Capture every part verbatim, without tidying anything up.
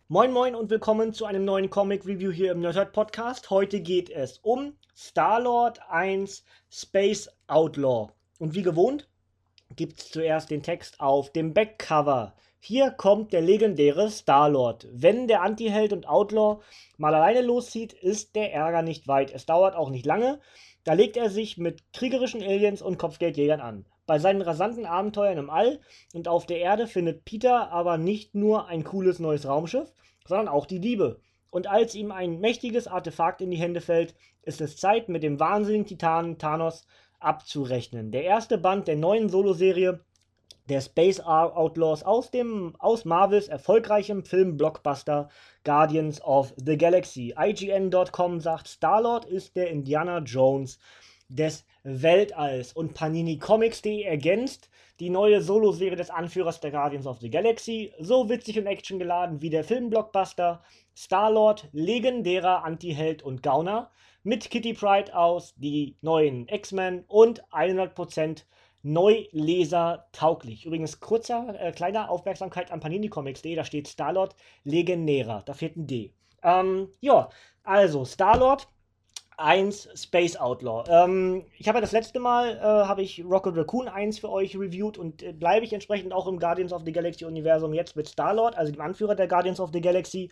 Moin Moin und willkommen zu einem neuen Comic-Review hier im Nerdhurt Podcast. Heute geht es um Star-Lord eins Space Outlaw. Und wie gewohnt gibt es zuerst den Text auf dem Backcover. Hier kommt der legendäre Star-Lord. Wenn der Anti-Held und Outlaw mal alleine loszieht, ist der Ärger nicht weit. Es dauert auch nicht lange. Da legt er sich mit kriegerischen Aliens und Kopfgeldjägern an. Bei seinen rasanten Abenteuern im All und auf der Erde findet Peter aber nicht nur ein cooles neues Raumschiff, sondern auch die Liebe. Und als ihm ein mächtiges Artefakt in die Hände fällt, ist es Zeit, mit dem wahnsinnigen Titanen Thanos abzurechnen. Der erste Band der neuen Soloserie der Space Outlaws aus, dem, aus Marvels erfolgreichem Film-Blockbuster Guardians of the Galaxy. I G N Punkt com sagt, Star-Lord ist der Indiana Jones des Weltalls. Und Panini Comics Punkt de ergänzt die neue Soloserie des Anführers der Guardians of the Galaxy, so witzig und actiongeladen wie der Film-Blockbuster Star-Lord, legendärer Anti-Held und Gauner, mit Kitty Pryde aus Die neuen X-Men und hundert Prozent Neuleser tauglich. Übrigens, kurzer, äh, kleiner Aufmerksamkeit an Panini Comics Punkt de, da steht Star-Lord legendärer, da fehlt ein D. Ähm, ja, also Star-Lord eins Space Outlaw. Ähm, ich habe ja das letzte Mal, äh, habe ich Rocket Raccoon eins für euch reviewed und äh, bleibe ich entsprechend auch im Guardians of the Galaxy Universum jetzt mit Star-Lord, also dem Anführer der Guardians of the Galaxy.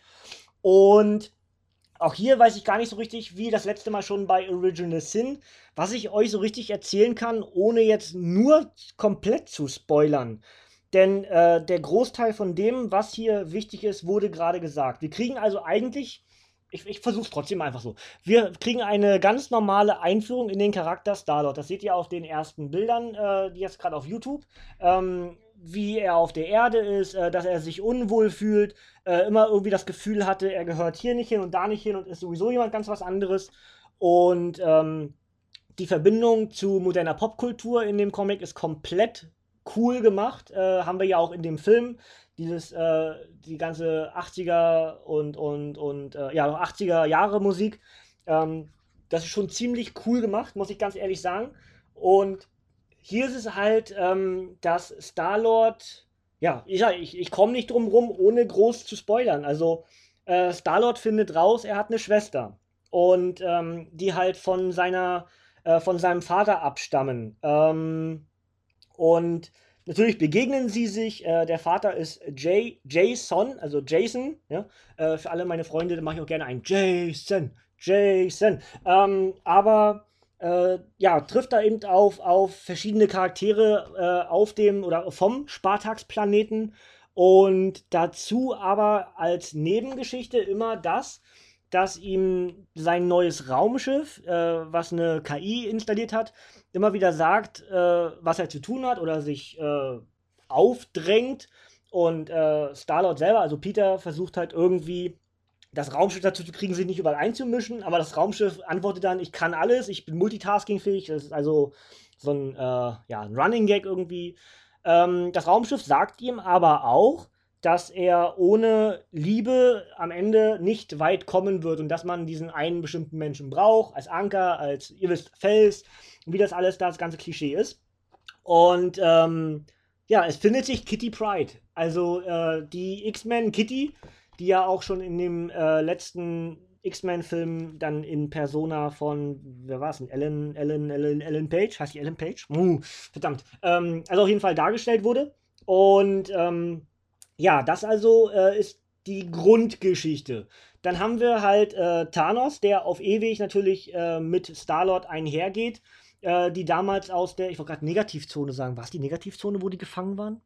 Und auch hier weiß ich gar nicht so richtig, wie das letzte Mal schon bei Original Sin, was ich euch so richtig erzählen kann, ohne jetzt nur komplett zu spoilern. Denn äh, der Großteil von dem, was hier wichtig ist, wurde gerade gesagt. Wir kriegen also eigentlich, ich, ich versuche es trotzdem einfach so, wir kriegen eine ganz normale Einführung in den Charakter Star-Lord. Das seht ihr auf den ersten Bildern, äh, die jetzt gerade auf YouTube. Ähm, wie er auf der Erde ist, äh, dass er sich unwohl fühlt, äh, immer irgendwie das Gefühl hatte, er gehört hier nicht hin und da nicht hin und ist sowieso jemand ganz was anderes. Und ähm, die Verbindung zu moderner Popkultur in dem Comic ist komplett cool gemacht. Äh, haben wir ja auch in dem Film. Dieses, äh, die ganze achtziger und, und, und äh, ja, achtziger Jahre Musik. Ähm, das ist schon ziemlich cool gemacht, muss ich ganz ehrlich sagen. Und hier ist es halt, ähm, dass Star-Lord, ja, ich, ich, ich komme nicht drum rum, ohne groß zu spoilern. Also, äh, Star-Lord findet raus, er hat eine Schwester. Und ähm, die halt von seiner, äh, von seinem Vater abstammen. Ähm, und natürlich begegnen sie sich. Äh, der Vater ist Jay, Jason, also Jason. Ja? Äh, für alle meine Freunde, da mache ich auch gerne einen Jason, Jason. Ähm, aber äh, ja, trifft da eben auf, auf verschiedene Charaktere äh, auf dem oder vom Spartax-Planeten. Und dazu aber als Nebengeschichte immer das, dass ihm sein neues Raumschiff, äh, was eine K I installiert hat, immer wieder sagt, äh, was er zu tun hat oder sich äh, aufdrängt. Und äh, Star-Lord selber, also Peter, versucht halt irgendwie das Raumschiff dazu zu kriegen, sich nicht überall einzumischen. Aber das Raumschiff antwortet dann, ich kann alles, ich bin multitaskingfähig. Das ist also so ein, äh, ja, ein Running Gag irgendwie. Ähm, das Raumschiff sagt ihm aber auch, dass er ohne Liebe am Ende nicht weit kommen wird und dass man diesen einen bestimmten Menschen braucht, als Anker, als, ihr wisst, Fels, und wie das alles da, das ganze Klischee ist. Und ähm, ja, es findet sich Kitty Pryde, also äh, die X-Men Kitty, die ja auch schon in dem äh, letzten X-Men-Film dann in Persona von, wer war es denn? Ellen, Ellen, Ellen, Ellen Page? Heißt die Ellen Page? Uh, verdammt. Ähm, also auf jeden Fall dargestellt wurde. Und ähm, ja, das also äh, ist die Grundgeschichte. Dann haben wir halt äh, Thanos, der auf ewig natürlich äh, mit Star-Lord einhergeht, äh, die damals aus der, ich wollte gerade Negativzone sagen, war es die Negativzone, wo die gefangen waren?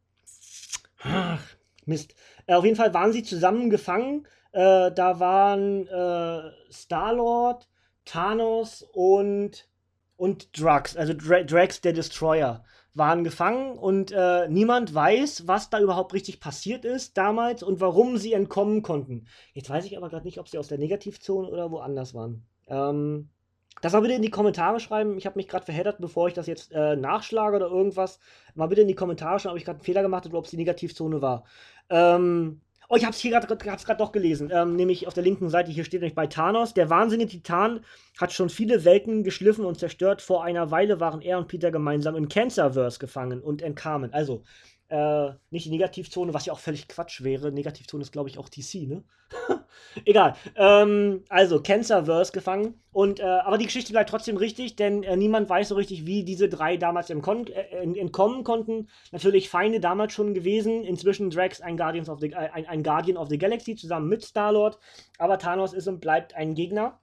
Ach, Mist. Äh, auf jeden Fall waren sie zusammen gefangen. Äh, da waren äh, Star-Lord, Thanos und, und Drax, also Dra Drax der Destroyer, waren gefangen und äh, niemand weiß, was da überhaupt richtig passiert ist damals und warum sie entkommen konnten. Jetzt weiß ich aber gerade nicht, ob sie aus der Negativzone oder woanders waren. Ähm, das mal bitte in die Kommentare schreiben. Ich habe mich gerade verheddert, bevor ich das jetzt äh, nachschlage oder irgendwas. Mal bitte in die Kommentare schreiben, ob ich gerade einen Fehler gemacht habe oder ob es die Negativzone war. Ähm, oh, ich habe es hier gerade doch gelesen. Ähm, nämlich auf der linken Seite, hier steht nämlich bei Thanos: Der wahnsinnige Titan hat schon viele Welten geschliffen und zerstört. Vor einer Weile waren er und Peter gemeinsam im Cancerverse gefangen und entkamen. Also, Äh, nicht die Negativzone, was ja auch völlig Quatsch wäre. Negativzone ist, glaube ich, auch T C, ne? Egal. Ähm, also, Cancerverse gefangen. Und, äh, aber die Geschichte bleibt trotzdem richtig, denn äh, niemand weiß so richtig, wie diese drei damals entkommen, äh, entkommen konnten. Natürlich Feinde damals schon gewesen. Inzwischen Drax ein, Guardians of the, äh, ein, ein Guardian of the Galaxy zusammen mit Star-Lord. Aber Thanos ist und bleibt ein Gegner.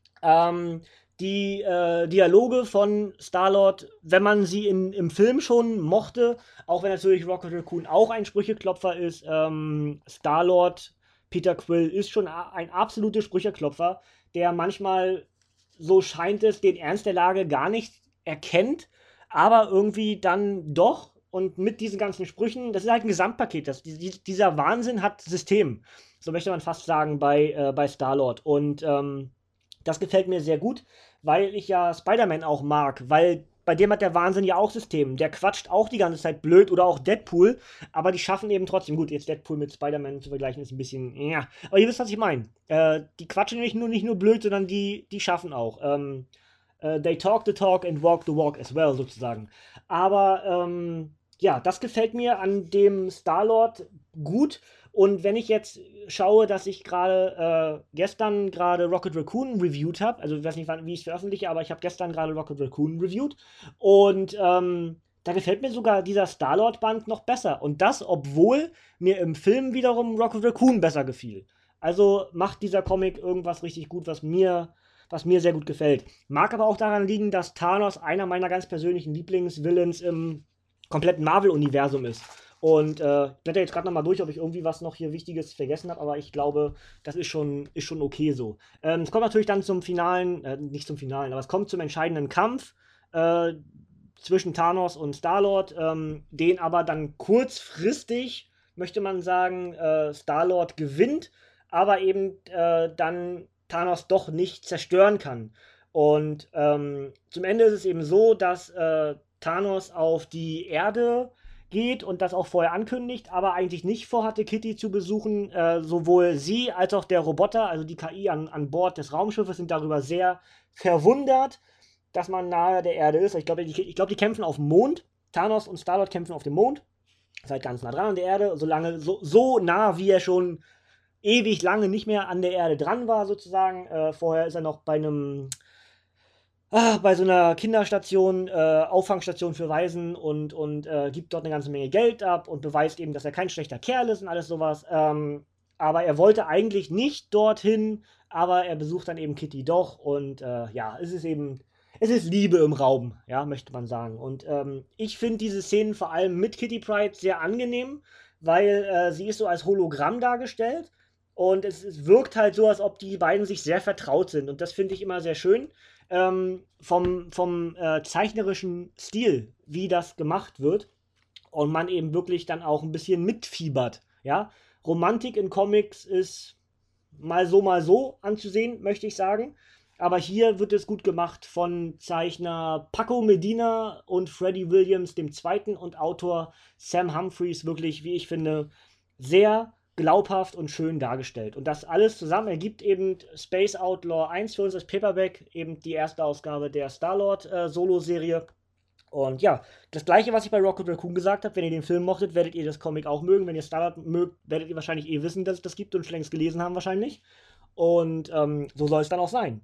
Ähm, die äh, Dialoge von Star-Lord, wenn man sie in, im Film schon mochte, auch wenn natürlich Rocket Raccoon auch ein Sprücheklopfer ist, ähm, Star-Lord, Peter Quill ist schon ein absoluter Sprücheklopfer, der manchmal, so scheint es, den Ernst der Lage gar nicht erkennt, aber irgendwie dann doch und mit diesen ganzen Sprüchen, das ist halt ein Gesamtpaket, das, die, dieser Wahnsinn hat System, so möchte man fast sagen, bei, äh, bei Star-Lord und ähm, das gefällt mir sehr gut, weil ich ja Spider-Man auch mag, weil bei dem hat der Wahnsinn ja auch System. Der quatscht auch die ganze Zeit blöd oder auch Deadpool, aber die schaffen eben trotzdem. Gut, jetzt Deadpool mit Spider-Man zu vergleichen ist ein bisschen, ja. Aber ihr wisst, was ich meine. Äh, die quatschen nicht nur, nicht nur blöd, sondern die, die schaffen auch. Ähm, äh, they talk the talk and walk the walk as well, sozusagen. Aber ähm, ja, das gefällt mir an dem Star-Lord gut. Und wenn ich jetzt schaue, dass ich gerade äh, gestern gerade Rocket Raccoon reviewed habe, also ich weiß nicht, wann, wie ich es veröffentliche, aber ich habe gestern gerade Rocket Raccoon reviewed und ähm, da gefällt mir sogar dieser Star-Lord-Band noch besser. Und das, obwohl mir im Film wiederum Rocket Raccoon besser gefiel. Also macht dieser Comic irgendwas richtig gut, was mir, was mir sehr gut gefällt. Mag aber auch daran liegen, dass Thanos einer meiner ganz persönlichen Lieblingsvillains im kompletten Marvel-Universum ist. Und äh, ich blätter jetzt gerade nochmal durch, ob ich irgendwie was noch hier Wichtiges vergessen habe, aber ich glaube, das ist schon, ist schon okay so. Ähm, es kommt natürlich dann zum finalen, äh, nicht zum finalen, aber es kommt zum entscheidenden Kampf äh, zwischen Thanos und Star-Lord, ähm, den aber dann kurzfristig, möchte man sagen, äh, Star-Lord gewinnt, aber eben äh, dann Thanos doch nicht zerstören kann. Und ähm, zum Ende ist es eben so, dass äh, Thanos auf die Erde geht und das auch vorher ankündigt, aber eigentlich nicht vorhatte, Kitty zu besuchen. Äh, sowohl sie als auch der Roboter, also die K I an, an Bord des Raumschiffes, sind darüber sehr verwundert, dass man nahe der Erde ist. Ich glaube, die, ich glaub, die kämpfen auf dem Mond. Thanos und Star-Lord kämpfen auf dem Mond. Ist halt ganz nah dran an der Erde, so, lange, so, so nah, wie er schon ewig lange nicht mehr an der Erde dran war, sozusagen. Äh, vorher ist er noch bei einem ah, bei so einer Kinderstation, äh, Auffangstation für Waisen und, und äh, gibt dort eine ganze Menge Geld ab und beweist eben, dass er kein schlechter Kerl ist und alles sowas. Ähm, aber er wollte eigentlich nicht dorthin, aber er besucht dann eben Kitty doch und äh, ja, es ist eben, es ist Liebe im Raum, ja, möchte man sagen. Und ähm, ich finde diese Szenen vor allem mit Kitty Pryde sehr angenehm, weil äh, sie ist so als Hologramm dargestellt und es, es wirkt halt so, als ob die beiden sich sehr vertraut sind und das finde ich immer sehr schön ähm, vom, vom äh, zeichnerischen Stil, wie das gemacht wird. Und man eben wirklich dann auch ein bisschen mitfiebert. Ja? Romantik in Comics ist mal so, mal so anzusehen, möchte ich sagen. Aber hier wird es gut gemacht von Zeichner Paco Medina und Freddie Williams dem Zweiten und Autor Sam Humphries wirklich, wie ich finde, sehr glaubhaft und schön dargestellt. Und das alles zusammen ergibt eben Space Outlaw eins für uns als Paperback, eben die erste Ausgabe der Star-Lord-Solo-Serie. Und ja, das gleiche, was ich bei Rocket Raccoon gesagt habe, wenn ihr den Film mochtet, werdet ihr das Comic auch mögen. Wenn ihr Star-Lord mögt, werdet ihr wahrscheinlich eh wissen, dass es das gibt und schon längst gelesen haben wahrscheinlich. Und ähm, so soll es dann auch sein.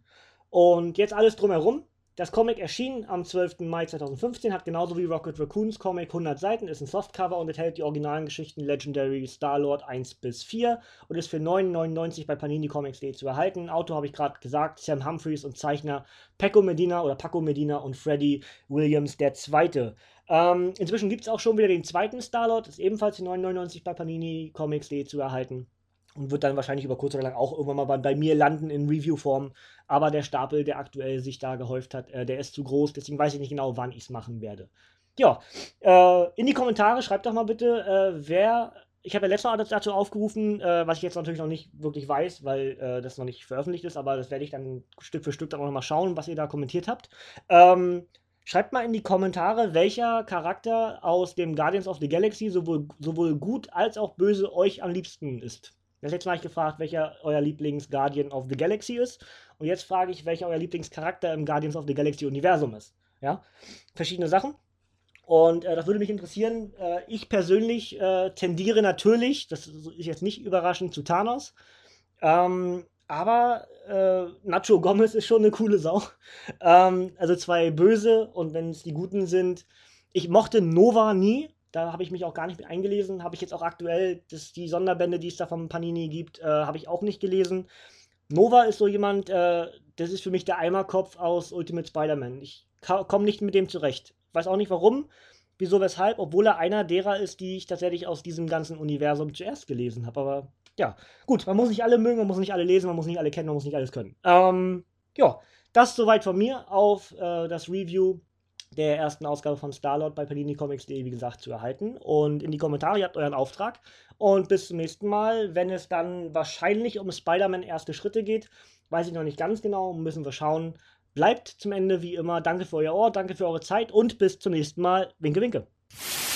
Und jetzt alles drumherum. Das Comic erschien am zwölften Mai zweitausendfünfzehn, hat genauso wie Rocket Raccoons Comic hundert Seiten, ist ein Softcover und enthält die originalen Geschichten Legendary Star-Lord eins bis vier und ist für neun neunundneunzig bei panini comics punkt de zu erhalten. Autor habe ich gerade gesagt, Sam Humphries und Zeichner Paco Medina oder Paco Medina und Freddie Williams der Zweite. Ähm, inzwischen gibt es auch schon wieder den zweiten Star-Lord, ist ebenfalls für neun neunundneunzig bei panini comics punkt de zu erhalten. Und wird dann wahrscheinlich über kurz oder lang auch irgendwann mal bei, bei mir landen in Review-Form. Aber der Stapel, der aktuell sich da gehäuft hat, äh, der ist zu groß. Deswegen weiß ich nicht genau, wann ich es machen werde. Ja, äh, in die Kommentare schreibt doch mal bitte, äh, wer. Ich habe ja letztes Mal dazu aufgerufen, äh, was ich jetzt natürlich noch nicht wirklich weiß, weil äh, das noch nicht veröffentlicht ist. Aber das werde ich dann Stück für Stück dann auch noch mal schauen, was ihr da kommentiert habt. Ähm, Schreibt mal in die Kommentare, welcher Charakter aus dem Guardians of the Galaxy sowohl, sowohl gut als auch böse euch am liebsten ist. Das letzte Mal habe ich gefragt, welcher euer Lieblings-Guardian of the Galaxy ist. Und jetzt frage ich, welcher euer Lieblingscharakter im Guardians of the Galaxy-Universum ist. Ja? Verschiedene Sachen. Und äh, das würde mich interessieren. Äh, ich persönlich äh, tendiere natürlich, das ist jetzt nicht überraschend, zu Thanos. Ähm, aber äh, Nacho Gomez ist schon eine coole Sau. Ähm, also zwei Böse und wenn es die Guten sind. Ich mochte Nova nie. Da habe ich mich auch gar nicht mit eingelesen. Habe ich jetzt auch aktuell, das, die Sonderbände, die es da vom Panini gibt, äh, habe ich auch nicht gelesen. Nova ist so jemand, äh, das ist für mich der Eimerkopf aus Ultimate Spider-Man. Ich komme nicht mit dem zurecht. Weiß auch nicht warum, wieso, weshalb, obwohl er einer derer ist, die ich tatsächlich aus diesem ganzen Universum zuerst gelesen habe. Aber ja, gut, man muss nicht alle mögen, man muss nicht alle lesen, man muss nicht alle kennen, man muss nicht alles können. Ähm, ja, das soweit von mir auf äh, das Review der ersten Ausgabe von Starlord bei panini comics punkt de, wie gesagt, zu erhalten. Und in die Kommentare, ihr habt euren Auftrag. Und bis zum nächsten Mal, wenn es dann wahrscheinlich um Spider-Man erste Schritte geht. Weiß ich noch nicht ganz genau, müssen wir schauen. Bleibt zum Ende wie immer. Danke für euer Ohr, danke für eure Zeit und bis zum nächsten Mal. Winke, winke.